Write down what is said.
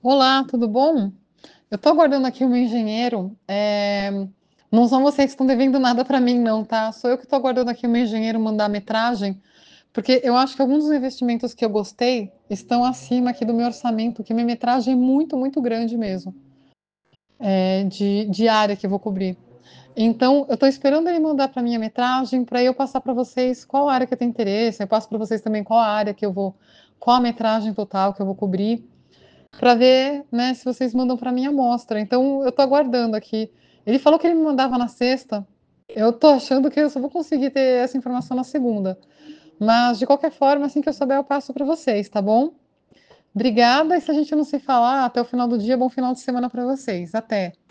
Olá, tudo bom? Eu tô aguardando aqui o meu engenheiro. Não são vocês que estão devendo nada para mim, não, tá? Sou eu que tô aguardando aqui o meu engenheiro mandar a metragem, porque eu acho que alguns dos investimentos que eu gostei estão acima aqui do meu orçamento, que minha metragem é muito, muito grande mesmo, de área que eu vou cobrir. Então, eu estou esperando ele mandar para minha metragem, para eu passar para vocês qual área que eu tenho interesse. Eu passo para vocês também qual a área que eu vou, qual a metragem total que eu vou cobrir para ver, né, se vocês mandam para minha amostra. Então, eu estou aguardando aqui. Ele falou que ele me mandava na sexta. Eu estou achando que eu só vou conseguir ter essa informação na segunda. Mas, de qualquer forma, assim que eu souber, eu passo para vocês, tá bom? Obrigada. E se a gente não se falar até o final do dia, bom final de semana para vocês. Até.